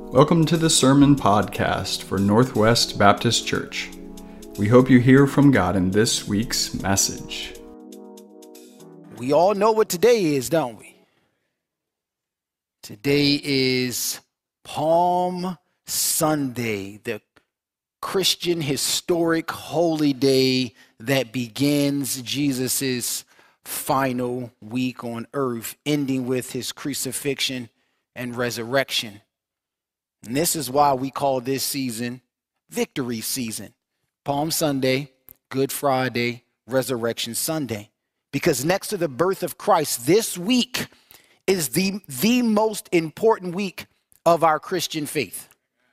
Welcome to the Sermon Podcast for Northwest Baptist Church. We hope you hear from God in this week's message. We all know what today is, don't we? Today is Palm Sunday, the Christian historic holy day that begins Jesus' final week on earth, ending with his crucifixion and resurrection. And this is why we call this season Victory Season. Palm Sunday, Good Friday, Resurrection Sunday. Because next to the birth of Christ, this week is the most important week of our Christian faith.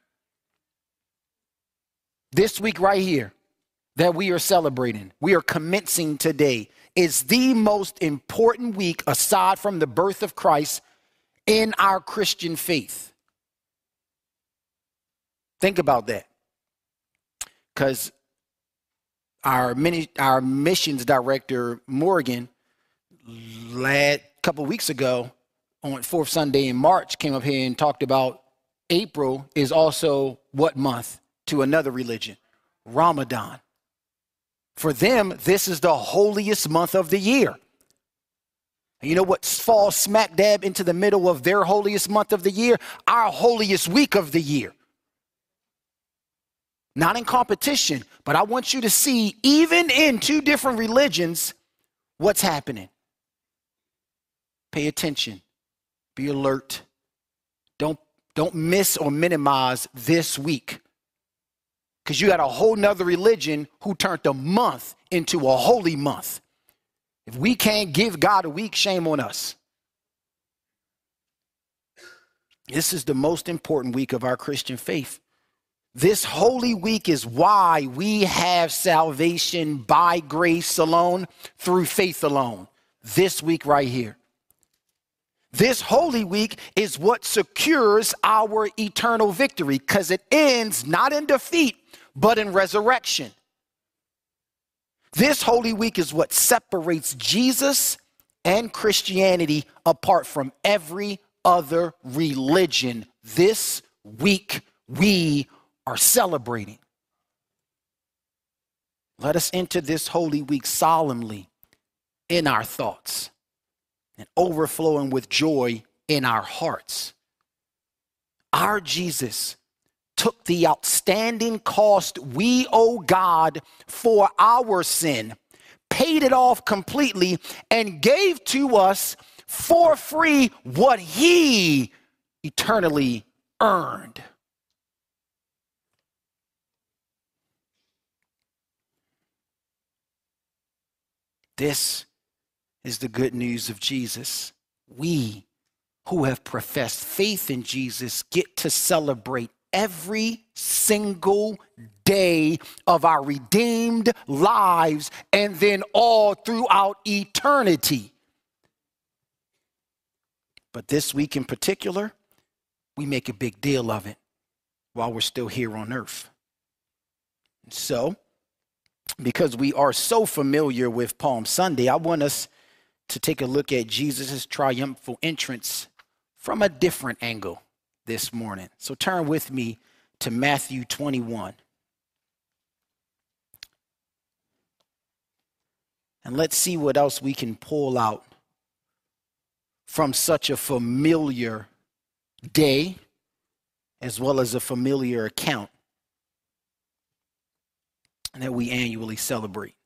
This week right here that we are celebrating, we are commencing today, is the most important week aside from the birth of Christ in our Christian faith. Think about that. Because our missions director, Morgan, a couple weeks ago on fourth Sunday in March, came up here and talked about April is also what month to another religion? Ramadan. For them, this is the holiest month of the year. And you know what falls smack dab into the middle of their holiest month of the year? Our holiest week of the year. Not in competition, but I want you to see, even in two different religions, what's happening. Pay attention. Be alert. Don't miss or minimize this week. Because you got a whole nother religion who turned a month into a holy month. If we can't give God a week, shame on us. This is the most important week of our Christian faith. This holy week is why we have salvation by grace alone, through faith alone. This week right here. This holy week is what secures our eternal victory because it ends not in defeat, but in resurrection. This holy week is what separates Jesus and Christianity apart from every other religion. This week we are celebrating. Let us enter this holy week solemnly in our thoughts and overflowing with joy in our hearts. Our Jesus took the outstanding cost we owe God for our sin, paid it off completely, and gave to us for free what he eternally earned. This is the good news of Jesus. We who have professed faith in Jesus get to celebrate every single day of our redeemed lives and then all throughout eternity. But this week in particular, we make a big deal of it while we're still here on earth. So, because we are so familiar with Palm Sunday, I want us to take a look at Jesus' triumphal entrance from a different angle this morning. So turn with me to Matthew 21. And let's see what else we can pull out from such a familiar day as well as a familiar account that we annually celebrate.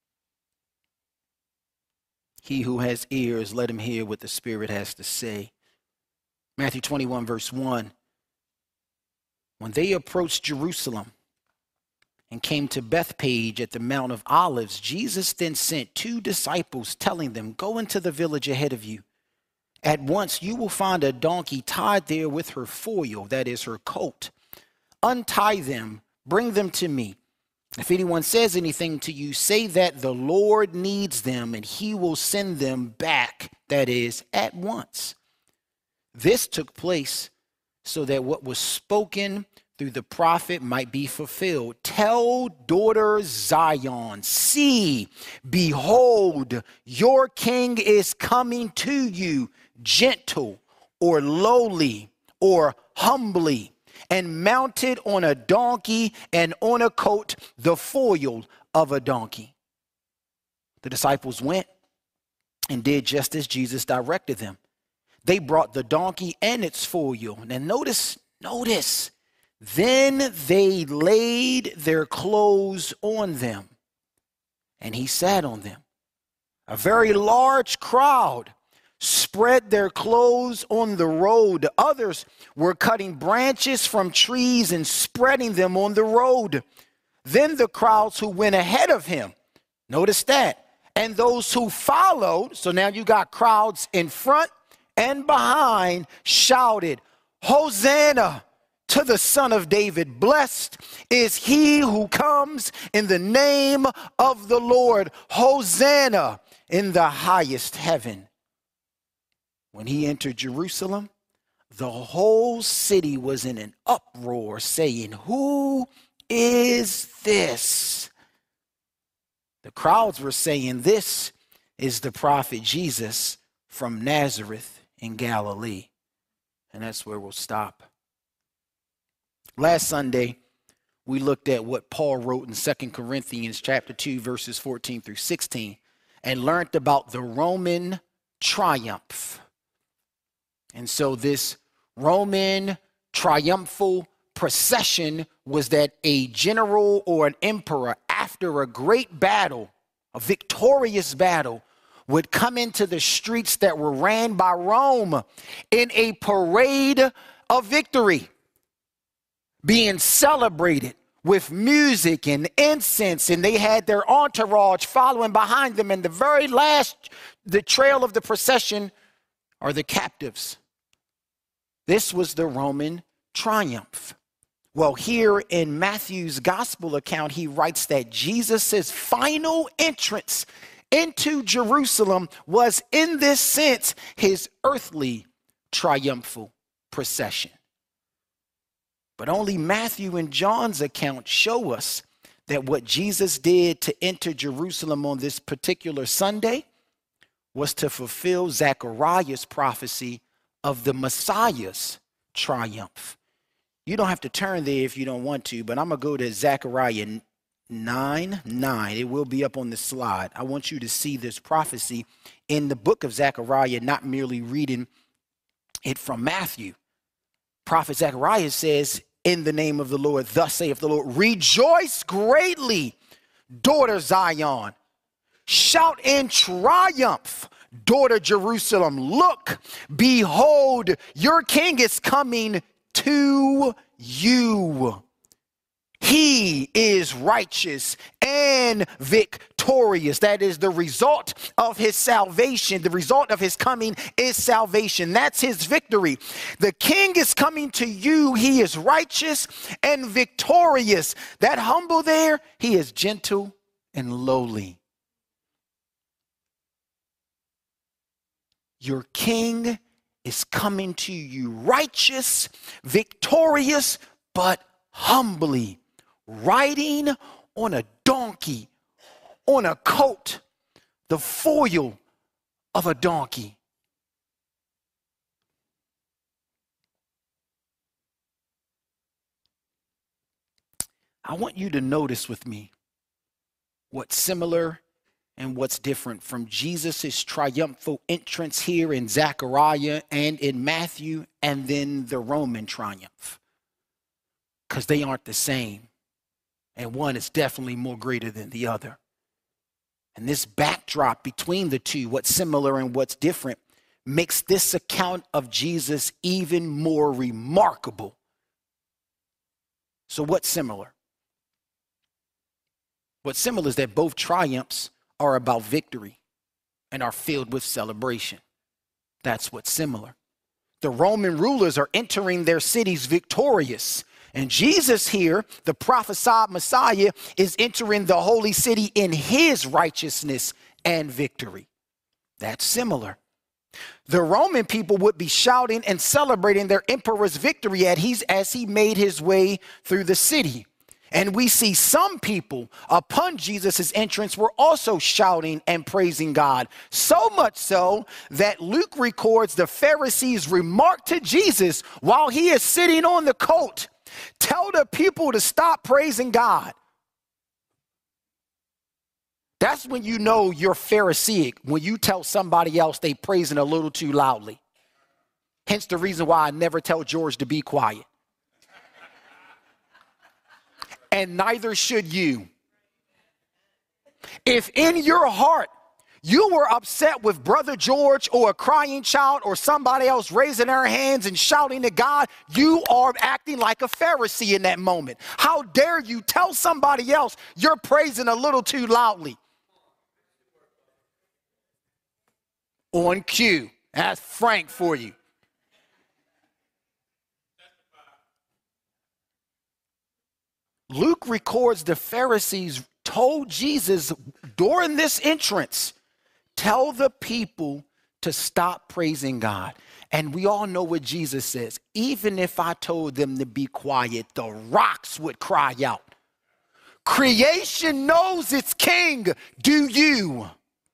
He who has ears, let him hear what the Spirit has to say. Matthew 21, verse 1. When they approached Jerusalem and came to Bethphage at the Mount of Olives, Jesus then sent 2 disciples, telling them, "Go into the village ahead of you. At once you will find a donkey tied there with her foal, that is her coat. Untie them, bring them to me. If anyone says anything to you, say that the Lord needs them and he will send them back, that is, at once." This took place so that what was spoken through the prophet might be fulfilled. "Tell daughter Zion, see, behold, your king is coming to you, gentle or lowly or humbly, and mounted on a donkey and on a coat, the foal of a donkey. The disciples went and did just as Jesus directed them. They brought the donkey and its foal. And notice, then they laid their clothes on them, and he sat on them. A very large crowd spread their clothes on the road. Others were cutting branches from trees and spreading them on the road. Then the crowds who went ahead of him, notice that, and those who followed, so now you got crowds in front and behind, shouted, Hosanna to the Son of David. Blessed is he who comes in the name of the Lord. Hosanna in the highest heaven. When he entered Jerusalem, the whole city was in an uproar, saying, Who is this? The crowds were saying, This is the prophet Jesus from Nazareth in Galilee. And that's where we'll stop. Last Sunday, we looked at what Paul wrote in 2 Corinthians chapter 2, verses 14 through 16, and learned about the Roman triumph. And so this Roman triumphal procession was that a general or an emperor, after a great battle, a victorious battle, would come into the streets that were ran by Rome in a parade of victory, being celebrated with music and incense, and they had their entourage following behind them. And the very last, the trail of the procession are the captives. This was the Roman triumph. Well, here in Matthew's gospel account, he writes that Jesus' final entrance into Jerusalem was, in this sense, his earthly triumphal procession. But only Matthew and John's account show us that what Jesus did to enter Jerusalem on this particular Sunday was to fulfill Zechariah's prophecy of the Messiah's triumph. You don't have to turn there if you don't want to, but I'm going to go to Zechariah 9:9. It will be up on the slide. I want you to see this prophecy in the book of Zechariah, not merely reading it from Matthew. Prophet Zechariah says, in the name of the Lord, thus saith the Lord, rejoice greatly, daughter Zion. Shout in triumph, daughter Jerusalem. Look, behold, your king is coming to you. He is righteous and victorious. That is the result of his salvation. The result of his coming is salvation. That's his victory. The king is coming to you. He is righteous and victorious. That humble there, he is gentle and lowly. Your king is coming to you, righteous, victorious, but humbly, riding on a donkey, on a coat, the foal of a donkey. I want you to notice with me what's similar and what's different from Jesus' triumphal entrance here in Zechariah and in Matthew, and then the Roman triumph, because they aren't the same. And one is definitely more greater than the other. And this backdrop between the two, what's similar and what's different, makes this account of Jesus even more remarkable. So what's similar? What's similar is that both triumphs are about victory and are filled with celebration. That's what's similar. The Roman rulers are entering their cities victorious. And Jesus here, the prophesied Messiah, is entering the holy city in his righteousness and victory. That's similar. The Roman people would be shouting and celebrating their emperor's victory as he made his way through the city. And we see some people upon Jesus' entrance were also shouting and praising God. So much so that Luke records the Pharisees remarked to Jesus while he is sitting on the coat, Tell the people to stop praising God. That's when you know you're Pharisaic, when you tell somebody else they praising a little too loudly. Hence the reason why I never tell George to be quiet. And neither should you. If in your heart you were upset with Brother George or a crying child or somebody else raising their hands and shouting to God, you are acting like a Pharisee in that moment. How dare you tell somebody else you're praising a little too loudly? On cue. That's Frank for you. Luke records the Pharisees told Jesus during this entrance, tell the people to stop praising God. And we all know what Jesus says. Even if I told them to be quiet, the rocks would cry out. Creation knows its king. Do you?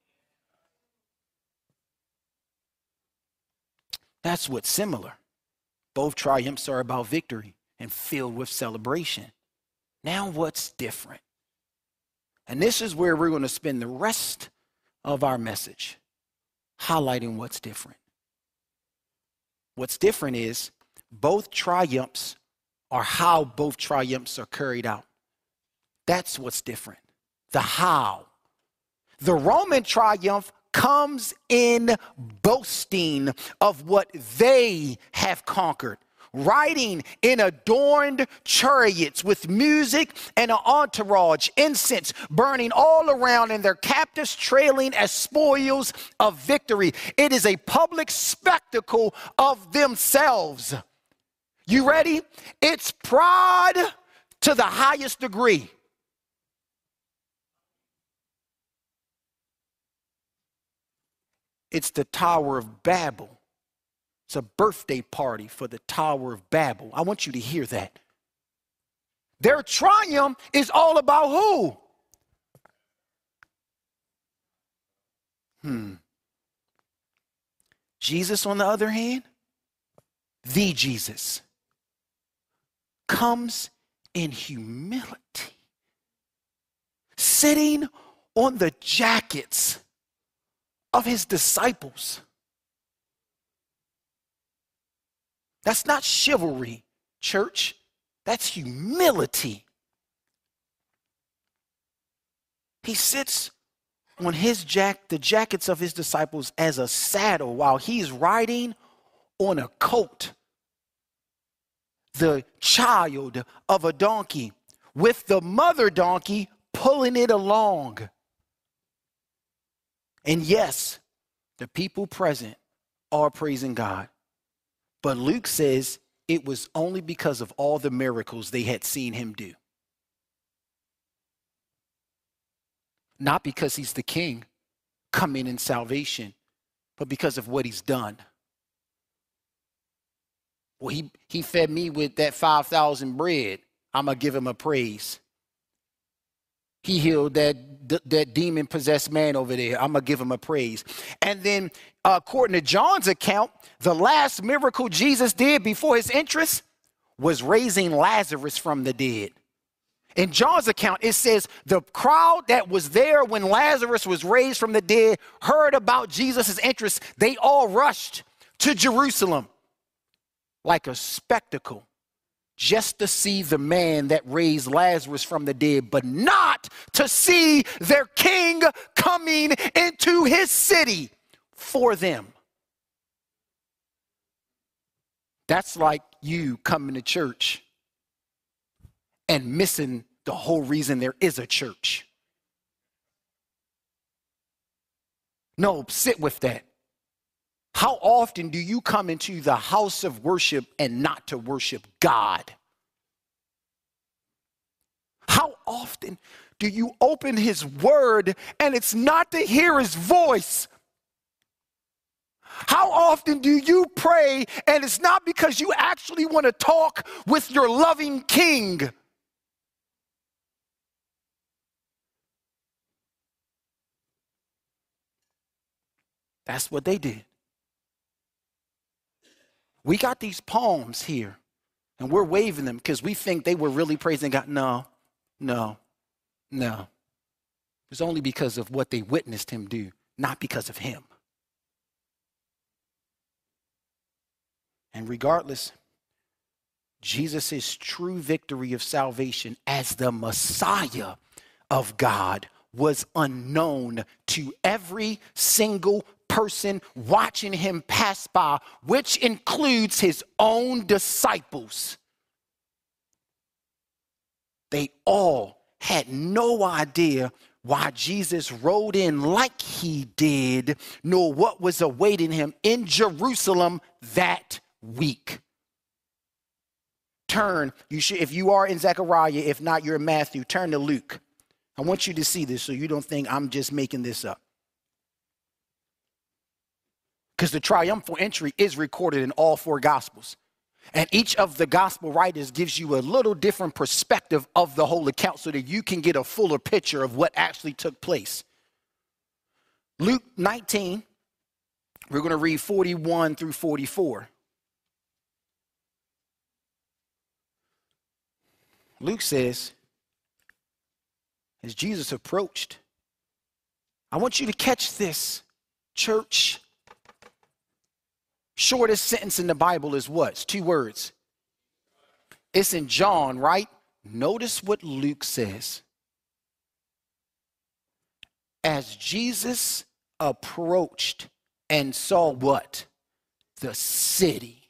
That's what's similar. Both triumphs are about victory and filled with celebration. Now what's different? And this is where we're going to spend the rest of our message, highlighting what's different. What's different is both triumphs are how both triumphs are carried out. That's what's different. The how. The Roman triumph comes in boasting of what they have conquered, riding in adorned chariots with music and an entourage, incense burning all around, and their captives trailing as spoils of victory. It is a public spectacle of themselves. You ready? It's pride to the highest degree. It's the Tower of Babel. It's a birthday party for the Tower of Babel. I want you to hear that. Their triumph is all about who? Jesus, on the other hand, the Jesus, comes in humility, sitting on the jackets of his disciples. That's not chivalry, church. That's humility. He sits on the jackets of his disciples as a saddle while he's riding on a colt, the child of a donkey, with the mother donkey pulling it along. And yes, the people present are praising God. But Luke says it was only because of all the miracles they had seen him do. Not because he's the king coming in salvation, but because of what he's done. Well, he fed me with that 5,000 bread. I'm going to give him a praise. He healed that demon-possessed man over there. I'm going to give him a praise. And then, according to John's account, the last miracle Jesus did before his entrance was raising Lazarus from the dead. In John's account, it says the crowd that was there when Lazarus was raised from the dead heard about Jesus' entrance. They all rushed to Jerusalem like a spectacle, just to see the man that raised Lazarus from the dead, but not to see their king coming into his city for them. That's like you coming to church and missing the whole reason there is a church. No, sit with that. How often do you come into the house of worship and not to worship God? How often do you open his word and it's not to hear his voice? How often do you pray and it's not because you actually want to talk with your loving king? That's what they did. We got these palms here, And we're waving them because we think they were really praising God. No. It's only because of what they witnessed him do, not because of him. And regardless, Jesus' true victory of salvation as the Messiah of God was unknown to every single person watching him pass by, which includes his own disciples. They all had no idea why Jesus rode in like he did, nor what was awaiting him in Jerusalem that week. Turn, if you are in Zechariah, if not, you're in Matthew, turn to Luke. I want you to see this so you don't think I'm just making this up. Because the triumphal entry is recorded in all four Gospels. And each of the Gospel writers gives you a little different perspective of the whole account so that you can get a fuller picture of what actually took place. Luke 19, we're going to read 41 through 44. Luke says, as Jesus approached, I want you to catch this, church. Shortest sentence in the Bible is what? It's 2 words. It's in John, right? Notice what Luke says. As Jesus approached and saw what? The city.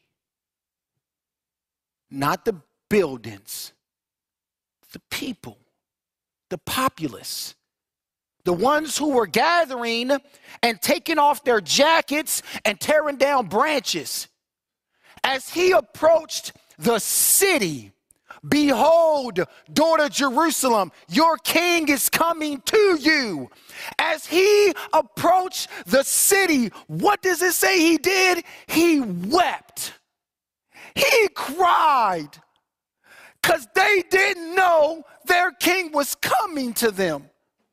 Not the buildings. The people. The populace. The ones who were gathering and taking off their jackets and tearing down branches. As he approached the city, behold, daughter Jerusalem, your king is coming to you. As he approached the city, what does it say he did? He wept. He cried because they didn't know their king was coming to them.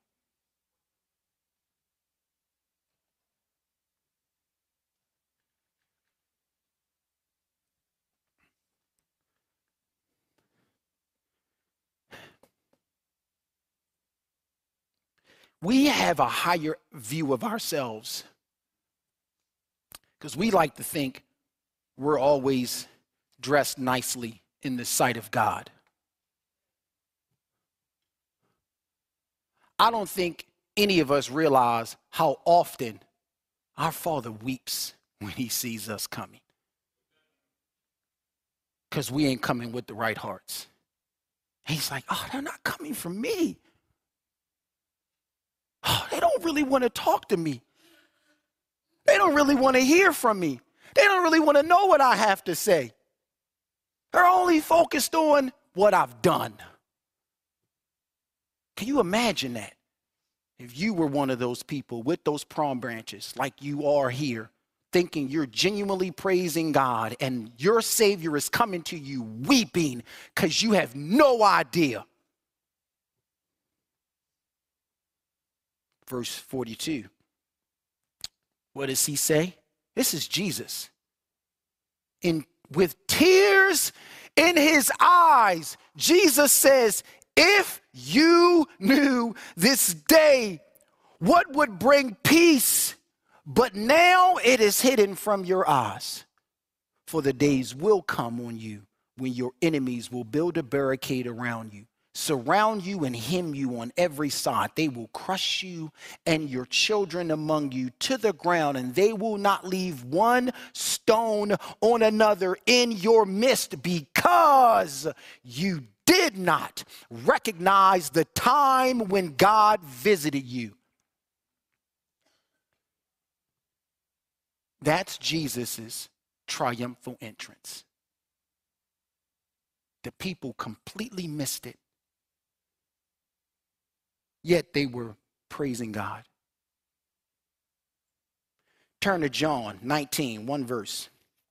We have a higher view of ourselves because we like to think we're always dressed nicely in the sight of God. I don't think any of us realize how often our Father weeps when he sees us coming because we ain't coming with the right hearts. He's like, oh, they're not coming for me. Oh, they don't really want to talk to me. They don't really want to hear from me. They don't really want to know what I have to say. They're only focused on what I've done. Can you imagine that? If you were one of those people with those palm branches like you are here, thinking you're genuinely praising God and your Savior is coming to you weeping because you have no idea. Verse 42. What does he say? This is Jesus. With tears in his eyes, Jesus says, if you knew this day what would bring peace, but now it is hidden from your eyes. For the days will come on you when your enemies will build a barricade around you, surround you and hem you on every side. They will crush you and your children among you to the ground, and they will not leave one stone on another in your midst, because you did not recognize the time when God visited you. That's Jesus's triumphal entrance. The people completely missed it. Yet they were praising God. Turn to John 19, one verse.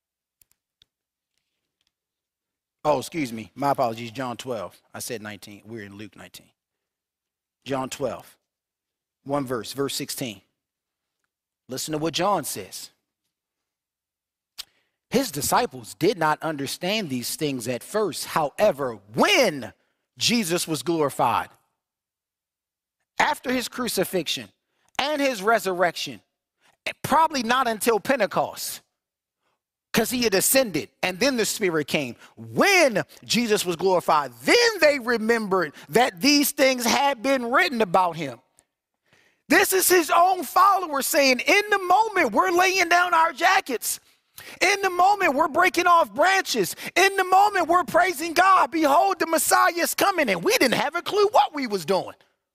Oh, excuse me. My apologies. John 12. I said 19. We're in Luke 19. John 12. One verse. Verse 16. Listen to what John says. His disciples did not understand these things at first. However, when Jesus was glorified, after his crucifixion and his resurrection, probably not until Pentecost, because he had ascended and then the Spirit came. When Jesus was glorified, then they remembered that these things had been written about him. This is his own followers saying, in the moment, we're laying down our jackets. In the moment, we're breaking off branches. In the moment, we're praising God. Behold, the Messiah is coming. And we didn't have a clue what we was doing.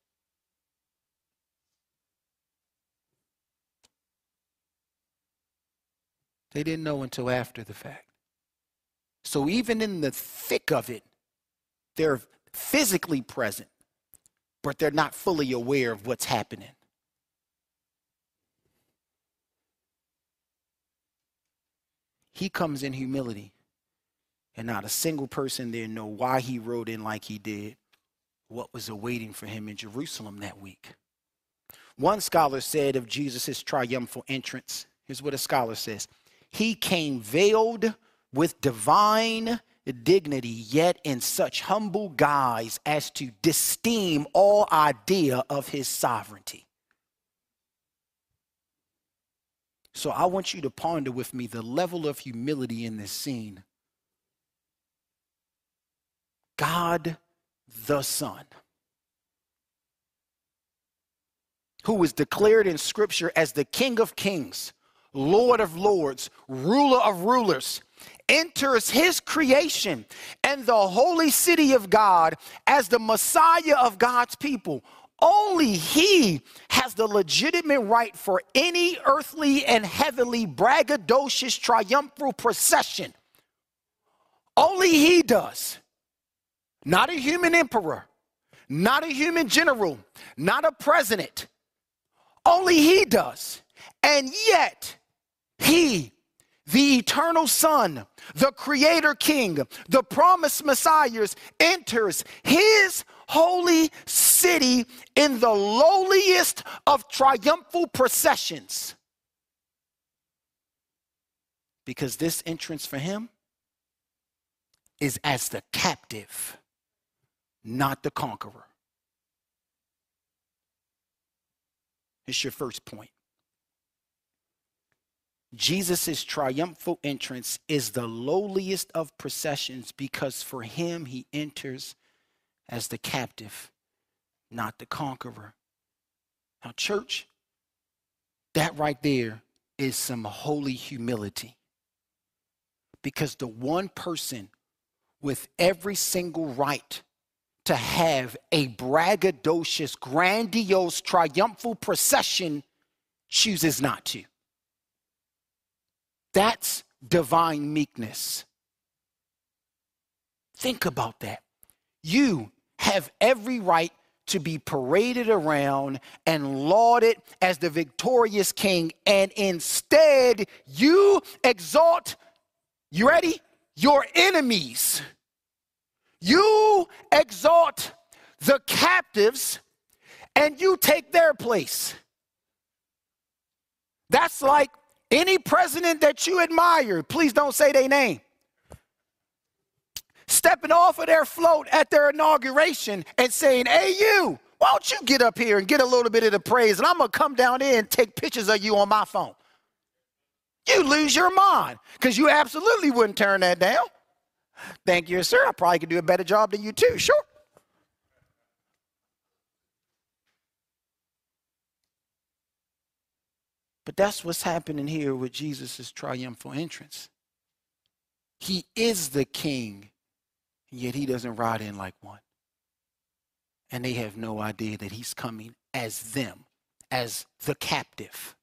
They didn't know until after the fact. So even in the thick of it, they're physically present, but they're not fully aware of what's happening. He comes in humility, and not a single person there know why he rode in like he did, what was awaiting for him in Jerusalem that week. One scholar said of Jesus' triumphal entrance, here's what a scholar says: he came veiled with divine dignity, yet in such humble guise as to disdain all idea of his sovereignty. So I want you to ponder with me the level of humility in this scene. God the Son, who was declared in Scripture as the King of Kings, Lord of Lords, ruler of rulers, enters his creation and the holy city of God as the Messiah of God's people. Only he has the legitimate right for any earthly and heavenly braggadocious triumphal procession. Only he does. Not a human emperor, not a human general, not a president. Only he does. And yet, he, the eternal Son, the Creator King, the promised Messiah, enters his holy city in the lowliest of triumphal processions. Because this entrance for him is as the captive, not the conqueror. It's your first point. Jesus' triumphal entrance is the lowliest of processions because for him he enters as the captive, not the conqueror. Now, church, that right there is some holy humility. Because the one person with every single right to have a braggadocious, grandiose, triumphal procession chooses not to. That's divine meekness. Think about that. You have every right to be paraded around and lauded as the victorious king, and instead you exalt, you ready? Your enemies. You exalt the captives and you take their place. That's like any president that you admire, please don't say their name, stepping off of their float at their inauguration and saying, hey, you, why don't you get up here and get a little bit of the praise, and I'm going to come down there and take pictures of you on my phone. You lose your mind, because you absolutely wouldn't turn that down. Thank you, sir. I probably could do a better job than you too. Sure. But that's what's happening here with Jesus' triumphal entrance. He is the king, yet he doesn't ride in like one. And they have no idea that he's coming as them, as the captive.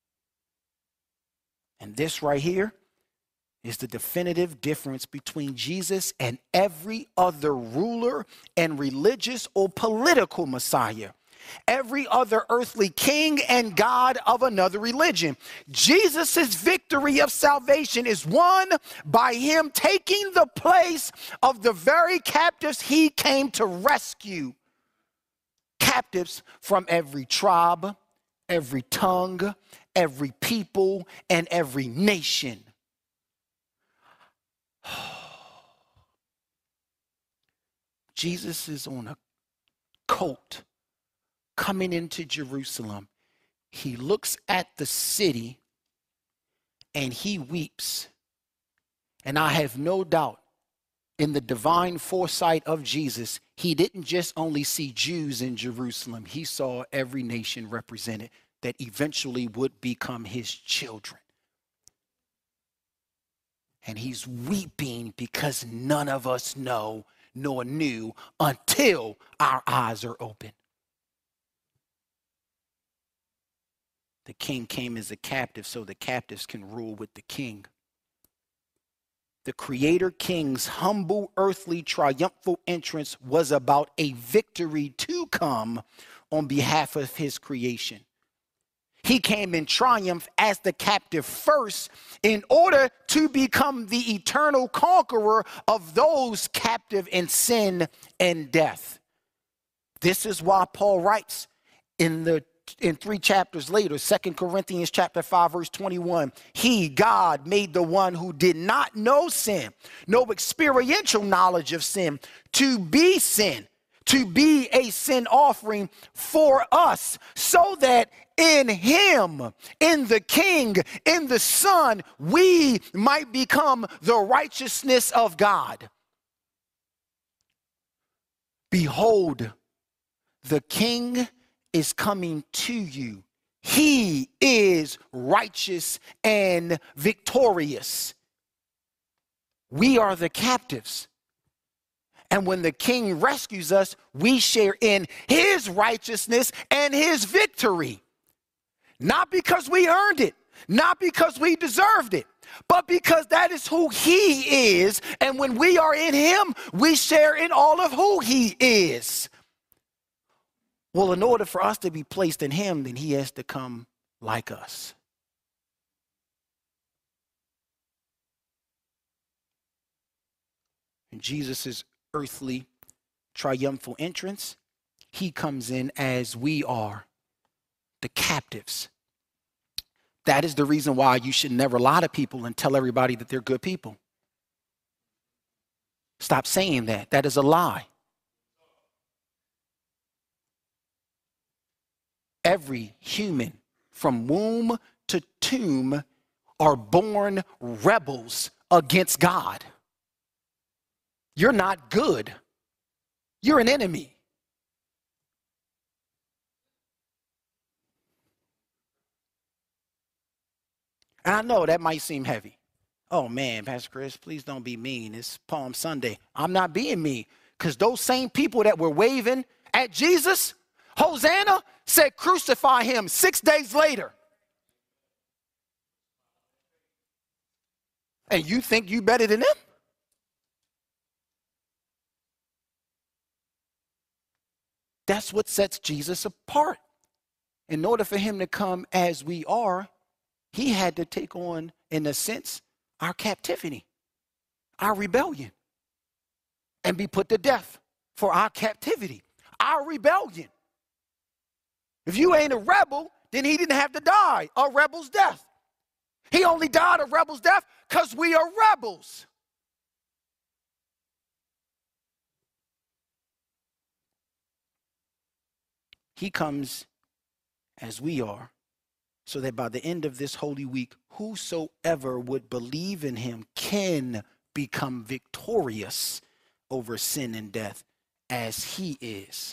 And this right here is the definitive difference between Jesus and every other ruler and religious or political Messiah, every other earthly king and God of another religion. Jesus' victory of salvation is won by him taking the place of the very captives he came to rescue. Captives from every tribe, every tongue, every people, and every nation. Jesus is on a colt coming into Jerusalem. He looks at the city and he weeps. And I have no doubt in the divine foresight of Jesus, he didn't just only see Jews in Jerusalem. He saw every nation represented that eventually would become his children. And he's weeping because none of us know nor knew until our eyes are open. The king came as a captive so the captives can rule with the king. The Creator King's humble, earthly, triumphal entrance was about a victory to come on behalf of his creation. He came in triumph as the captive first in order to become the eternal conqueror of those captive in sin and death. This is why Paul writes in 3 chapters later, 2 Corinthians chapter 5, verse 21, he, God, made the one who did not know sin, no experiential knowledge of sin, to be sin, to be a sin offering for us, so that in him, in the King, in the Son, we might become the righteousness of God. Behold, the King is coming to you. He is righteous and victorious. We are the captives. And when the King rescues us, we share in his righteousness and his victory. Not because we earned it, not because we deserved it, but because that is who he is. And when we are in him, we share in all of who he is. Well, in order for us to be placed in him, then he has to come like us. In Jesus' earthly triumphal entrance, he comes in as we are, the captives. That is the reason why you should never lie to people and tell everybody that they're good people. Stop saying that. That is a lie. Every human from womb to tomb are born rebels against God. You're not good. You're an enemy. And I know that might seem heavy. Oh man, Pastor Chris, please don't be mean. It's Palm Sunday. I'm not being mean, because those same people that were waving at Jesus, Hosanna, said crucify him 6 days later. And you think you better than them? That's what sets Jesus apart. In order for him to come as we are, he had to take on, in a sense, our captivity, our rebellion, and be put to death for our captivity, our rebellion. If you ain't a rebel, then he didn't have to die a rebel's death. He only died a rebel's death because we are rebels. He comes as we are, so that by the end of this Holy Week, whosoever would believe in him can become victorious over sin and death as he is.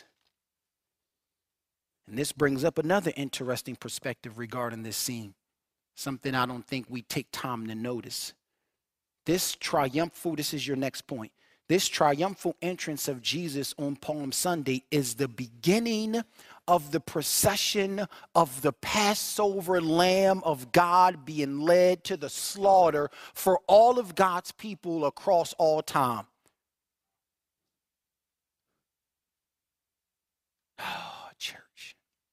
And this brings up another interesting perspective regarding this scene, something I don't think we take time to notice. This is your next point. This triumphal entrance of Jesus on Palm Sunday is the beginning of the procession of the Passover Lamb of God being led to the slaughter for all of God's people across all time. Oh, church.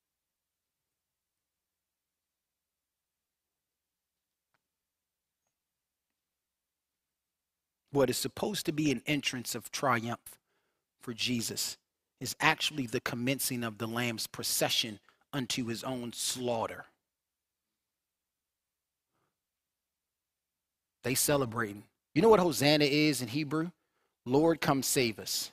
What is supposed to be an entrance of triumph for Jesus is actually the commencing of the Lamb's procession unto his own slaughter. They celebrating. You know what Hosanna is in Hebrew? Lord, come save us.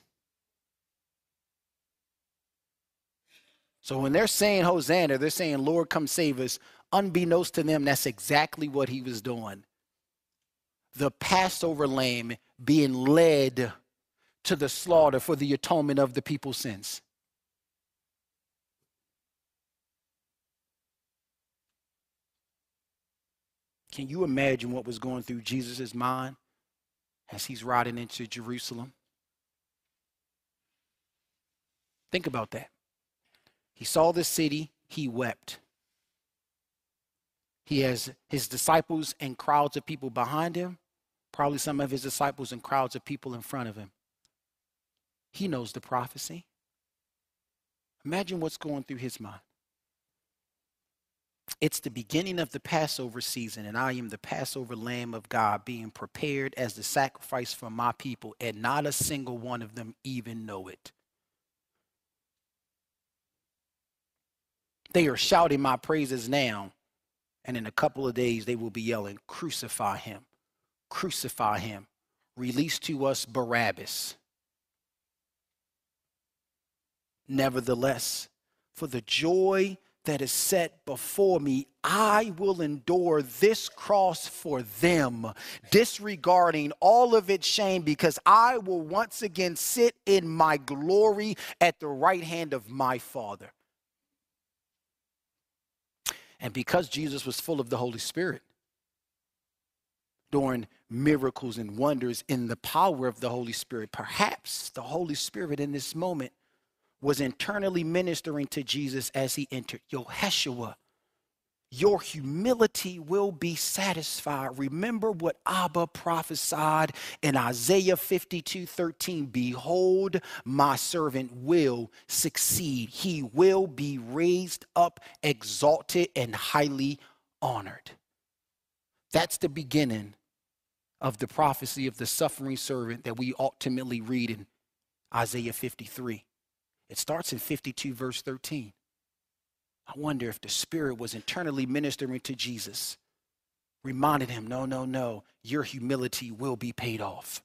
So when they're saying Hosanna, they're saying, Lord, come save us. Unbeknownst to them, that's exactly what he was doing. The Passover lamb being led to the slaughter for the atonement of the people's sins. Can you imagine what was going through Jesus' mind as he's riding into Jerusalem? Think about that. He saw the city, he wept. He has his disciples and crowds of people behind him, probably some of his disciples and crowds of people in front of him. He knows the prophecy. Imagine what's going through his mind. It's the beginning of the Passover season, and I am the Passover Lamb of God being prepared as the sacrifice for my people, and not a single one of them even know it. They are shouting my praises now, and in a couple of days they will be yelling, crucify him, crucify him, release to us Barabbas. Nevertheless, for the joy that is set before me, I will endure this cross for them, disregarding all of its shame, because I will once again sit in my glory at the right hand of my Father. And because Jesus was full of the Holy Spirit, doing miracles and wonders in the power of the Holy Spirit, perhaps the Holy Spirit in this moment was internally ministering to Jesus as he entered. Yeshua, your humility will be satisfied. Remember what Abba prophesied in Isaiah 52:13. Behold, my servant will succeed. He will be raised up, exalted, and highly honored. That's the beginning of the prophecy of the suffering servant that we ultimately read in Isaiah 53. It starts in 52 verse 13. I wonder if the Spirit was internally ministering to Jesus, reminded him, no, your humility will be paid off.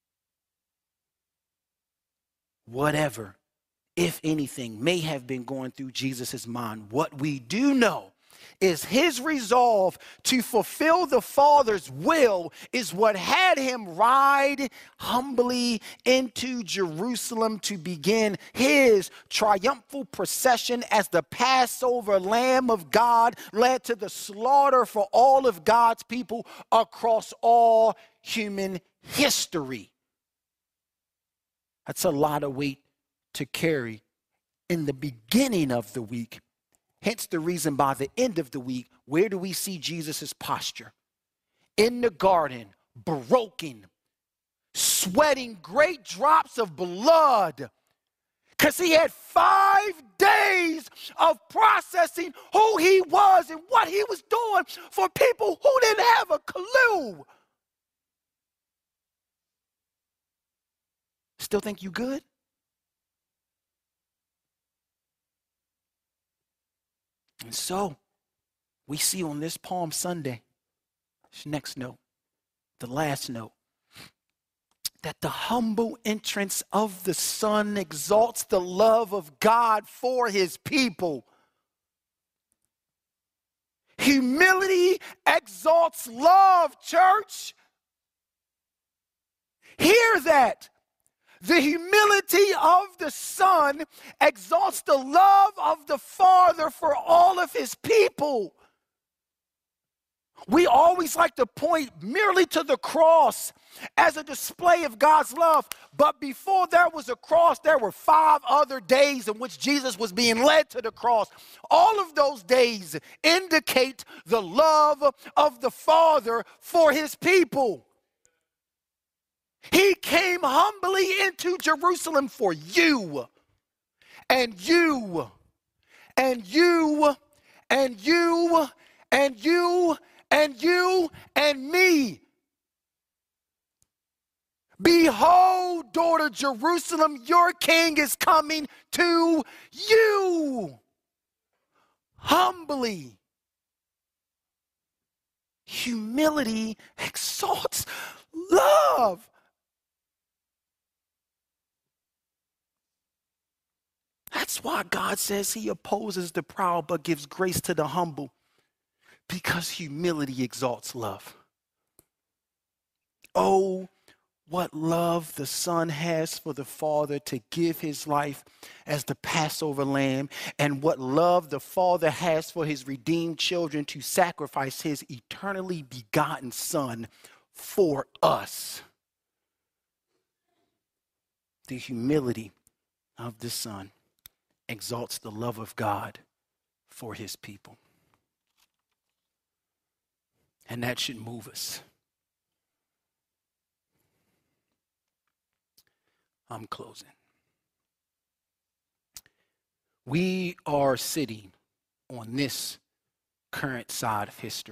Whatever, if anything, may have been going through Jesus' mind, what we do know is his resolve to fulfill the Father's will is what had him ride humbly into Jerusalem to begin his triumphal procession as the Passover Lamb of God, led to the slaughter for all of God's people across all human history. That's a lot of weight to carry in the beginning of the week. Hence the reason by the end of the week, where do we see Jesus' posture? In the garden, broken, sweating great drops of blood, because he had 5 days of processing who he was and what he was doing for people who didn't have a clue. Still think you good? And so, we see on this Palm Sunday, this next note, the last note, that the humble entrance of the Son exalts the love of God for his people. Humility exalts love, church. Hear that. The humility of the Son exalts the love of the Father for all of his people. We always like to point merely to the cross as a display of God's love. But before there was a cross, there were 5 other days in which Jesus was being led to the cross. All of those days indicate the love of the Father for his people. He came humbly into Jerusalem for you, and you, and you, and you, and you, and you, and me. Behold, daughter Jerusalem, your king is coming to you. Humbly. Humility exalts love. That's why God says he opposes the proud but gives grace to the humble, because humility exalts love. Oh, what love the Son has for the Father to give his life as the Passover lamb, and what love the Father has for his redeemed children to sacrifice his eternally begotten Son for us. The humility of the Son exalts the love of God for his people. And that should move us. I'm closing. We are sitting on this current side of history.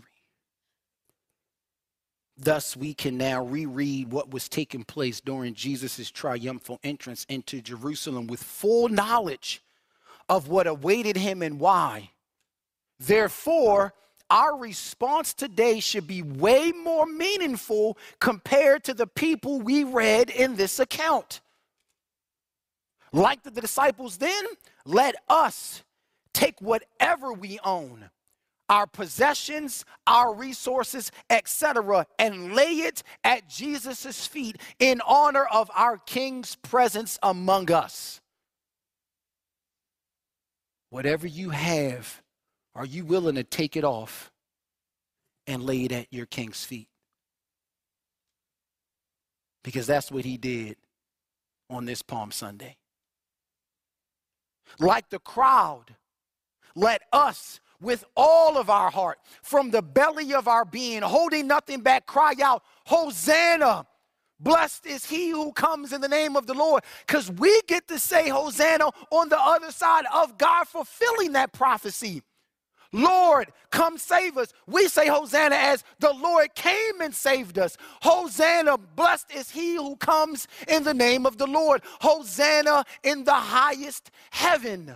Thus, we can now reread what was taking place during Jesus' triumphal entrance into Jerusalem with full knowledge of what awaited him and why. Therefore, our response today should be way more meaningful compared to the people we read in this account. Like the disciples then, let us take whatever we own, our possessions, our resources, etc., and lay it at Jesus' feet in honor of our King's presence among us. Whatever you have, are you willing to take it off and lay it at your King's feet? Because that's what he did on this Palm Sunday. Like the crowd, let us, with all of our heart, from the belly of our being, holding nothing back, cry out, Hosanna! Blessed is he who comes in the name of the Lord. Because we get to say Hosanna on the other side of God fulfilling that prophecy. Lord, come save us. We say Hosanna as the Lord came and saved us. Hosanna, blessed is he who comes in the name of the Lord. Hosanna in the highest heaven.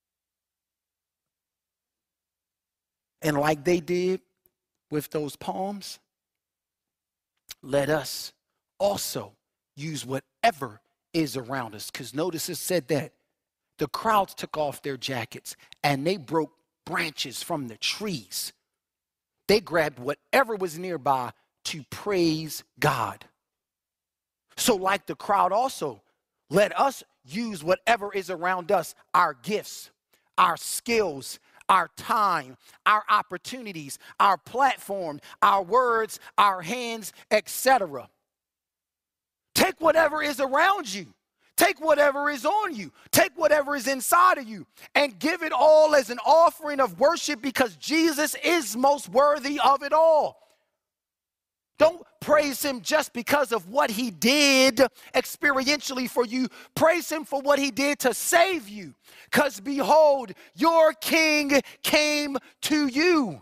And like they did with those palms, let us also use whatever is around us. Because notice it said that the crowds took off their jackets and they broke branches from the trees. They grabbed whatever was nearby to praise God. So like the crowd also, let us use whatever is around us, our gifts, our skills, our time, our opportunities, our platform, our words, our hands, etc. Take whatever is around you. Take whatever is on you. Take whatever is inside of you and give it all as an offering of worship, because Jesus is most worthy of it all. Don't praise him just because of what he did experientially for you. Praise him for what he did to save you. Because behold, your King came to you.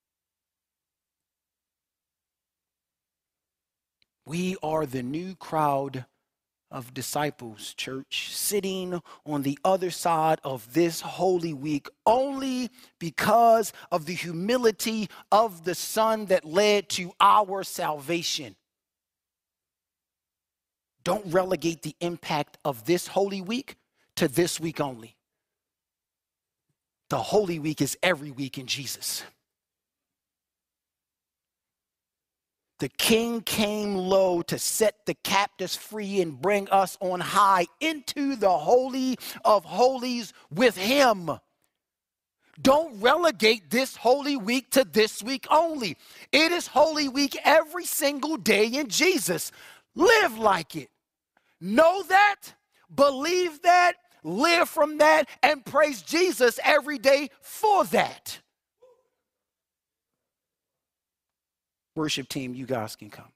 We are the new crowd of disciples, church, sitting on the other side of this Holy Week only because of the humility of the Son that led to our salvation. Don't relegate the impact of this Holy Week to this week only. The Holy Week is every week in Jesus. The King came low to set the captives free and bring us on high into the Holy of Holies with him. Don't relegate this Holy Week to this week only. It is Holy Week every single day in Jesus. Live like it. Know that, believe that, live from that, and praise Jesus every day for that. Worship team, you guys can come.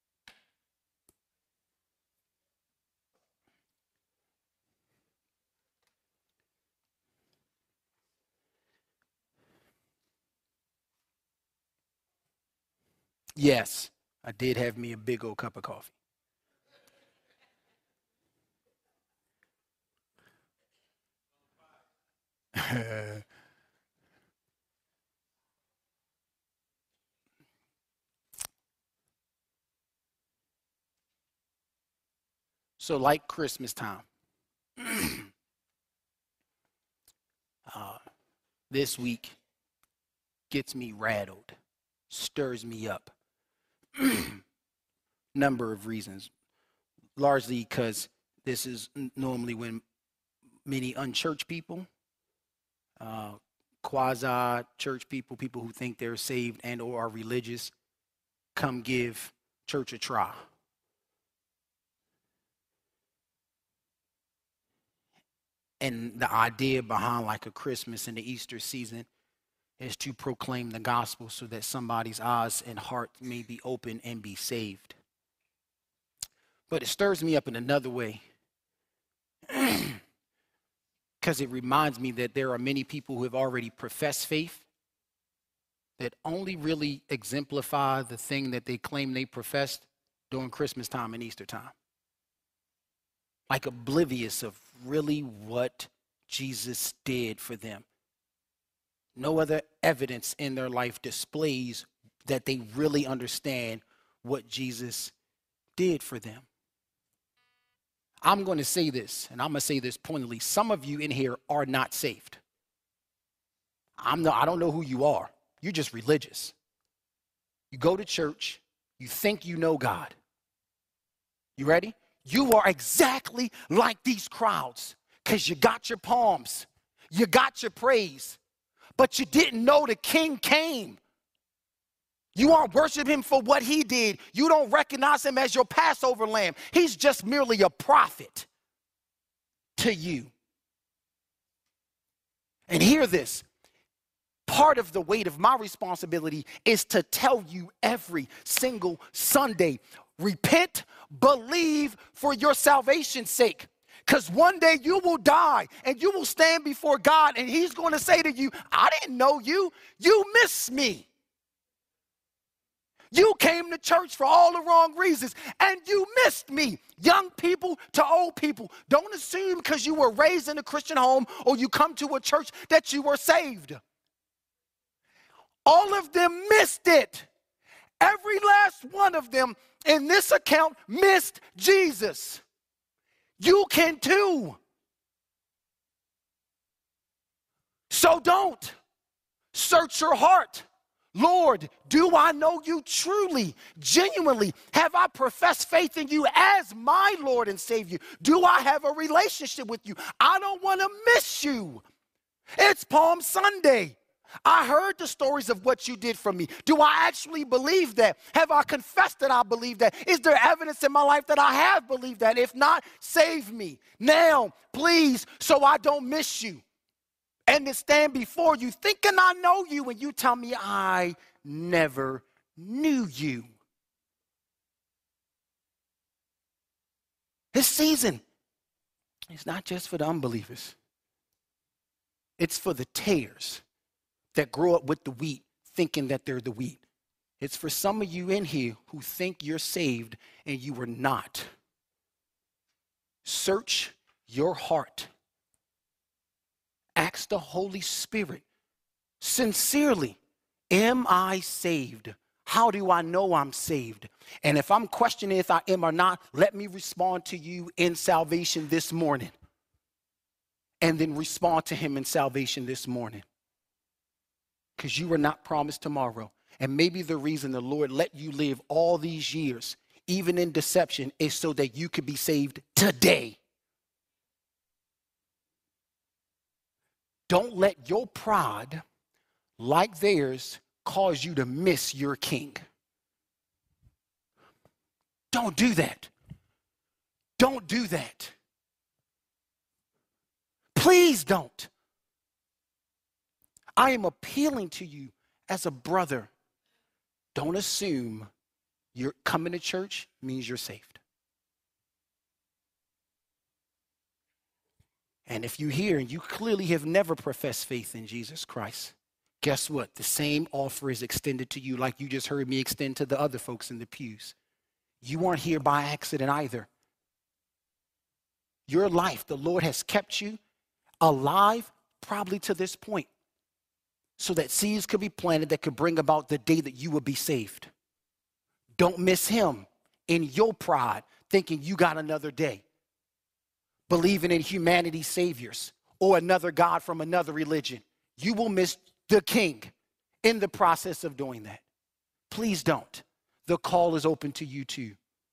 Yes, I did have me a big old cup of coffee. So like Christmas time, this week gets me rattled, stirs me up. Number of reasons, largely because this is normally when many unchurched people, quasi-church people, people who think they're saved and or are religious, come give church a try. And the idea behind like a Christmas and the Easter season is to proclaim the gospel so that somebody's eyes and heart may be open and be saved. But it stirs me up in another way, because it reminds me that there are many people who have already professed faith that only really exemplify the thing that they claim they professed during Christmas time and Easter time. Like oblivious of really what Jesus did for them. No other evidence in their life displays that they really understand what Jesus did for them. I'm going to say this, and I'm going to say this pointedly. Some of you in here are not saved. I don't know who you are. You're just religious. You go to church. You think you know God. You ready? You are exactly like these crowds because you got your palms. You got your praise. But you didn't know the king came. You aren't worshiping him for what he did. You don't recognize him as your Passover lamb. He's just merely a prophet to you. And hear this. Part of the weight of my responsibility is to tell you every single Sunday, repent, believe for your salvation's sake. Because one day you will die and you will stand before God and he's going to say to you, I didn't know you. You missed me. You came to church for all the wrong reasons and you missed me. Young people to old people, don't assume because you were raised in a Christian home or you come to a church that you were saved. All of them missed it. Every last one of them in this account missed Jesus. You can too. So don't. Search your heart. Lord, do I know you truly, genuinely? Have I professed faith in you as my Lord and Savior? Do I have a relationship with you? I don't want to miss you. It's Palm Sunday. I heard the stories of what you did for me. Do I actually believe that? Have I confessed that I believe that? Is there evidence in my life that I have believed that? If not, save me now, please, so I don't miss you. And to stand before you thinking I know you and you tell me I never knew you. This season is not just for the unbelievers. It's for the tares that grow up with the wheat, thinking that they're the wheat. It's for some of you in here who think you're saved and you are not. Search your heart. Ask the Holy Spirit sincerely, am I saved? How do I know I'm saved? And if I'm questioning if I am or not, let me respond to you in salvation this morning. And then respond to him in salvation this morning. Because you were not promised tomorrow. And maybe the reason the Lord let you live all these years, even in deception, is so that you could be saved today. Don't let your pride, like theirs, cause you to miss your king. Don't do that. Don't do that. Please don't. I am appealing to you as a brother. Don't assume you're coming to church means you're saved. And if you're here and you clearly have never professed faith in Jesus Christ, guess what? The same offer is extended to you like you just heard me extend to the other folks in the pews. You aren't here by accident either. Your life, the Lord has kept you alive probably to this point so that seeds could be planted that could bring about the day that you will be saved. Don't miss him in your pride thinking you got another day. believing in humanity saviors or another God from another religion. You will miss the King in the process of doing that. Please don't. The call is open to you too.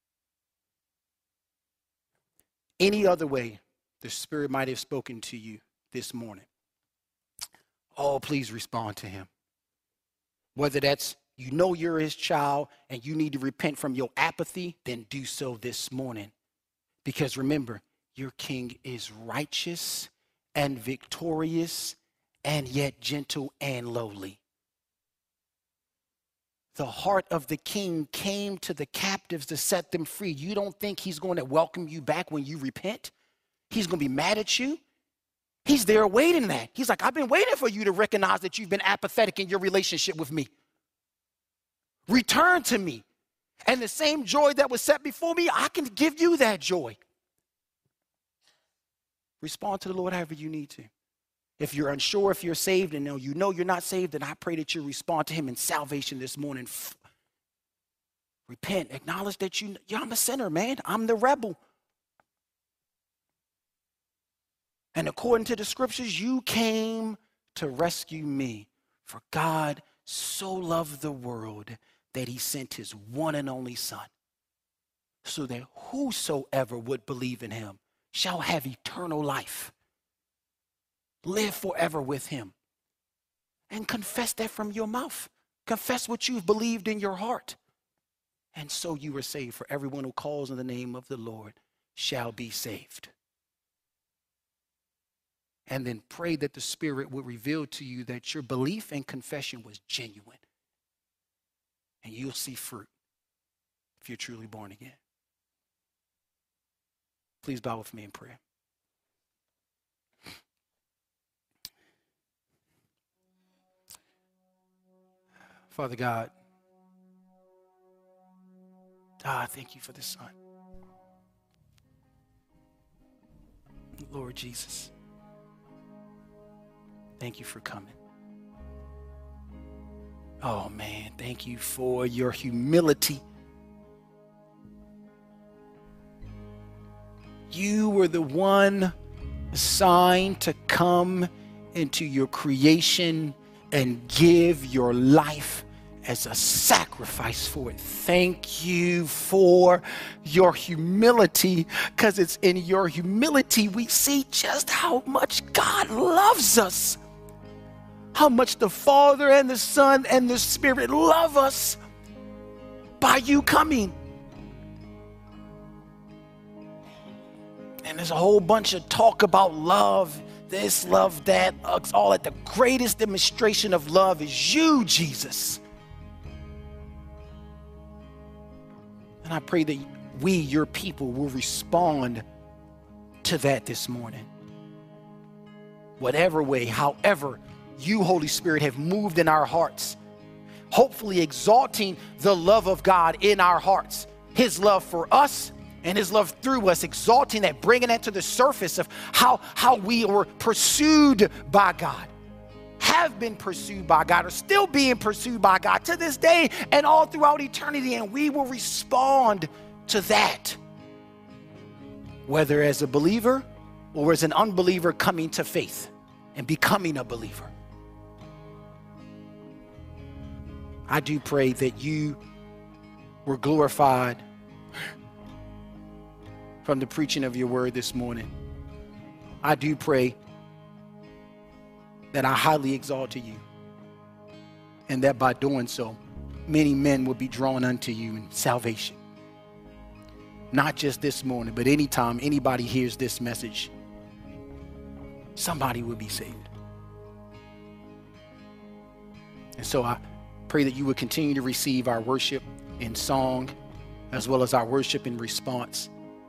Any other way the Spirit might have spoken to you this morning, oh, please respond to him. Whether that's you know you're his child and you need to repent from your apathy, then do so this morning. Because remember, your King is righteous and victorious and yet gentle and lowly. The heart of the King came to the captives to set them free. You don't think he's going to welcome you back when you repent? He's going to be mad at you? He's there waiting that. He's like, I've been waiting for you to recognize that you've been apathetic in your relationship with me. Return to me. And the same joy that was set before me, I can give you that joy. Respond to the Lord however you need to. If you're unsure if you're saved and you know you're not saved, then I pray that you respond to him in salvation this morning. Repent. Acknowledge that I'm a sinner, man. I'm the rebel. And according to the scriptures, you came to rescue me. For God so loved the world that he sent his one and only Son, so that whosoever would believe in him shall have eternal life. Live forever with him. And confess that from your mouth. Confess what you've believed in your heart. And so you are saved. For everyone who calls on the name of the Lord shall be saved. And then pray that the Spirit will reveal to you that your belief and confession was genuine. And you'll see fruit if you're truly born again. Please bow with me in prayer. Father God, thank you for the Son. Lord Jesus, thank you for coming. Oh man, thank you for your humility. You were the one assigned to come into your creation and give your life as a sacrifice for it. Thank you for your humility, because it's in your humility we see just how much God loves us. How much the Father and the Son and the Spirit love us by you coming. And there's a whole bunch of talk about love, this, love, that, all that. The greatest demonstration of love is you, Jesus. And I pray that we, your people, will respond to that this morning. Whatever way, however, you, Holy Spirit, have moved in our hearts, hopefully exalting the love of God in our hearts, his love for us and his love through us, exalting that, bringing that to the surface of how we were pursued by God, have been pursued by God, are still being pursued by God to this day and all throughout eternity. And we will respond to that, whether as a believer or as an unbeliever coming to faith and becoming a believer. I do pray that you were glorified from the preaching of your word this morning. I do pray that I highly exalted you, and that by doing so, many men will be drawn unto you in salvation. Not just this morning, but anytime anybody hears this message, somebody will be saved. And so I pray that you would continue to receive our worship in song, as well as our worship in response,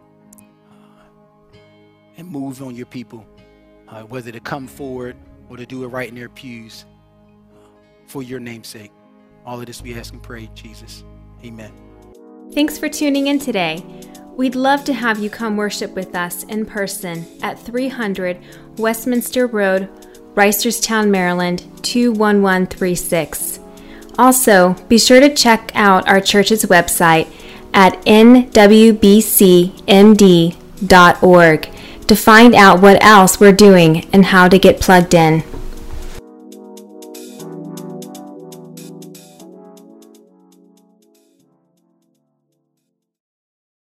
and move on your people, whether to come forward or to do it right in their pews, for your name's sake. All of this we ask and pray, Jesus. Amen. Thanks for tuning in today. We'd love to have you come worship with us in person at 300 Westminster Road, Reisterstown, Maryland, 21136. Also, be sure to check out our church's website at nwbcmd.org to find out what else we're doing and how to get plugged in.